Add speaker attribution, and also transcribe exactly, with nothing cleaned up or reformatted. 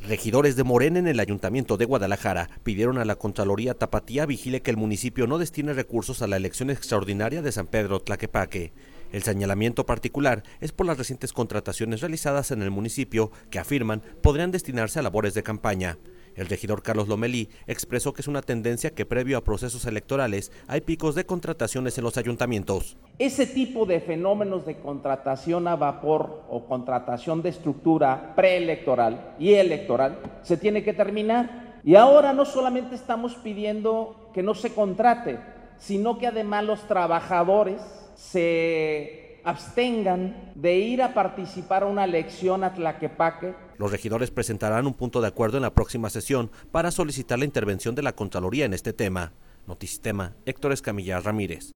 Speaker 1: Regidores de Morena en el Ayuntamiento de Guadalajara pidieron a la Contraloría Tapatía vigile que el municipio no destine recursos a la elección extraordinaria de San Pedro Tlaquepaque. El señalamiento particular es por las recientes contrataciones realizadas en el municipio que afirman podrían destinarse a labores de campaña. El regidor Carlos Lomelí expresó que es una tendencia que previo a procesos electorales hay picos de contrataciones en los ayuntamientos.
Speaker 2: Ese tipo de fenómenos de contratación a vapor o contratación de estructura preelectoral y electoral se tiene que terminar. Y ahora no solamente estamos pidiendo que no se contrate, sino que además los trabajadores se abstengan de ir a participar a una elección a Tlaquepaque.
Speaker 1: Los regidores presentarán un punto de acuerdo en la próxima sesión para solicitar la intervención de la Contraloría en este tema. Notisistema, Héctor Escamilla Ramírez.